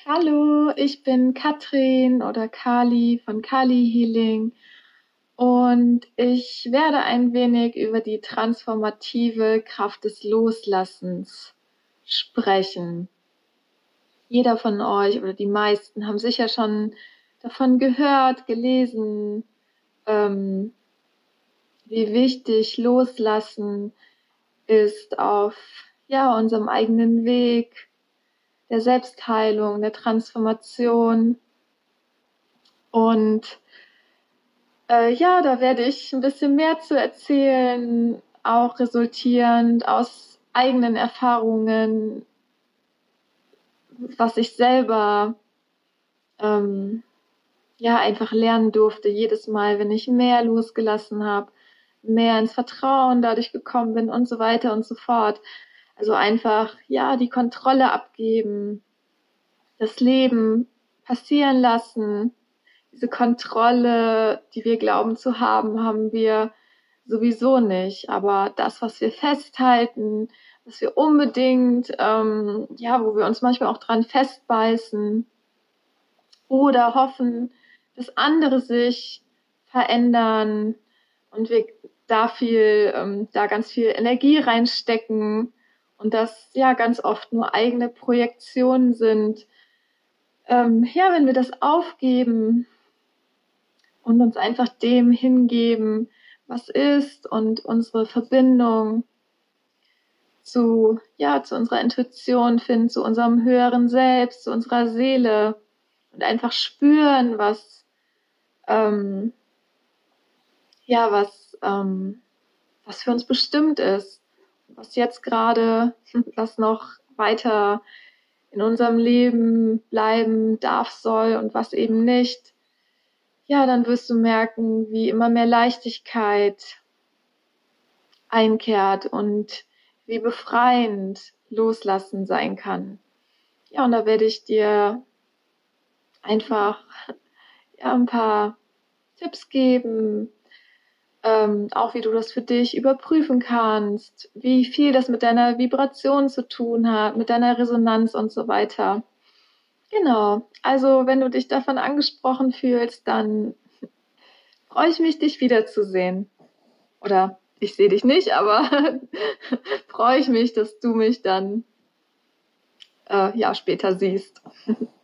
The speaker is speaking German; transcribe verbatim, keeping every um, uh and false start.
Hallo, ich bin Katrin oder Kali von Kali Healing und ich werde ein wenig über die transformative Kraft des Loslassens sprechen. Jeder von euch oder die meisten haben sicher schon davon gehört, gelesen, ähm, wie wichtig Loslassen ist auf ja, unserem eigenen Weg der Selbstheilung, der Transformation. Und äh, ja, da werde ich ein bisschen mehr zu erzählen, auch resultierend aus eigenen Erfahrungen, was ich selber ähm, ja einfach lernen durfte, jedes Mal, wenn ich mehr losgelassen habe, mehr ins Vertrauen dadurch gekommen bin und so weiter und so fort. Also einfach, ja, die Kontrolle abgeben, das Leben passieren lassen. Diese Kontrolle, die wir glauben zu haben, haben wir sowieso nicht. Aber das, was wir festhalten, was wir unbedingt, ähm, ja, wo wir uns manchmal auch dran festbeißen oder hoffen, dass andere sich verändern und wir da viel, ähm, da ganz viel Energie reinstecken und das ja ganz oft nur eigene Projektionen sind. Ähm, ja, wenn wir das aufgeben und uns einfach dem hingeben, was ist und unsere Verbindung zu, ja, zu unserer Intuition finden, zu unserem höheren Selbst, zu unserer Seele und einfach spüren, was, ähm, ja, was, ähm, was für uns bestimmt ist, was jetzt gerade, was noch weiter in unserem Leben bleiben darf, soll und was eben nicht. Ja, dann wirst du merken, wie immer mehr Leichtigkeit einkehrt und wie befreiend Loslassen sein kann. Ja, und da werde ich dir einfach ja, ein paar Tipps geben, ähm, auch wie du das für dich überprüfen kannst, wie viel das mit deiner Vibration zu tun hat, mit deiner Resonanz und so weiter. Genau, also wenn du dich davon angesprochen fühlst, dann freue ich mich, dich wiederzusehen. Oder ich sehe dich nicht, aber freue ich mich, dass du mich dann äh, ja später siehst.